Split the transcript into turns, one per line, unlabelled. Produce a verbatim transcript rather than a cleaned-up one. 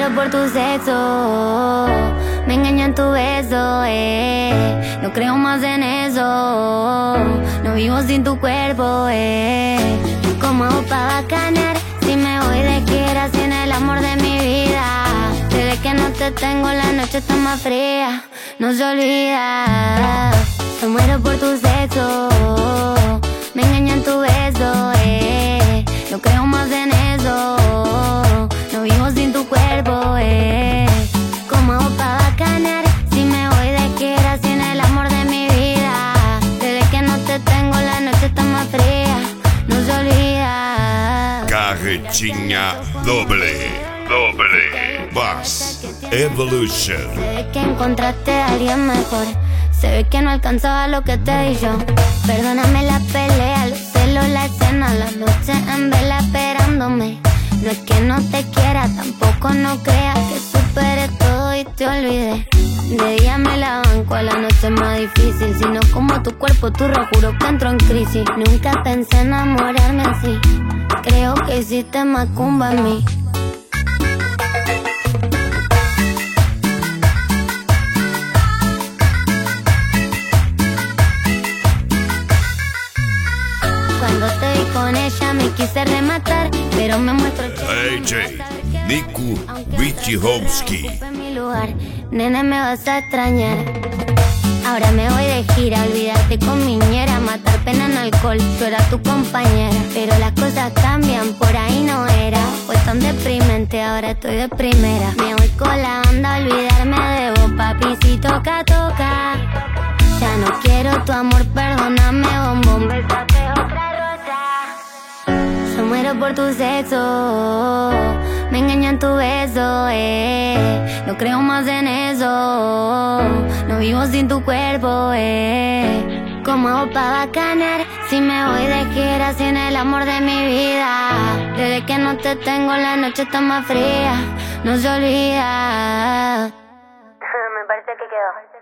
muero por tu sexo, me engaño en tu beso, eh. No creo más en eso, no vivo sin tu cuerpo, eh. ¿Cómo hago pa' bacanear si me voy de gira sin el amor de mi vida? Desde que no te tengo la noche está más fría, no se olvida. Me muero por tu sexo, me engaño en tu beso, eh. No creo más en eso, no vivo sin tu cuerpo, eh. ¿Cómo hago pa' bacanear si me voy de gira sin el amor de mi vida? Desde que no te tengo la noche está más fría, no se olvida.
Carretinha doble, doble, Bass Evolution.
Se ve que encontraste a alguien mejor, se ve que no alcanzaba lo que te di yo. Perdóname la pelea, los celos, la escena, la noche en vela esperándome. No es que no te quiera, tampoco no creas que superé todo y te olvidé. De día me la banco, a la noche es más difícil. Si no como tu cuerpo, tu juro que entro en crisis. Nunca pensé enamorarme así, creo que hiciste macumba en mí. Cuando te vi con ella me quise rematar, pero me muestro
A J, Niku Wichihowski.
mi lugar, nene me vas a extrañar. Ahora me voy de gira, olvidarte con mi ñera, matar pena en alcohol, yo era tu compañera. Pero las cosas cambian, por ahí no era. Fue tan deprimente, ahora estoy de primera. Me voy con la banda, olvidarme de vos, papi, si toca, toca. Ya no quiero tu amor, perdóname, bombón, besate otra rosa. Yo muero por tu sexo, me engaño en tu beso, eh. No creo más en eso, no vivo sin tu cuerpo, eh. ¿Cómo hago pa' bacanear si me voy de gira sin el amor de mi vida? Desde que no te tengo la noche está más fría, no se olvida. Me parece que quedó.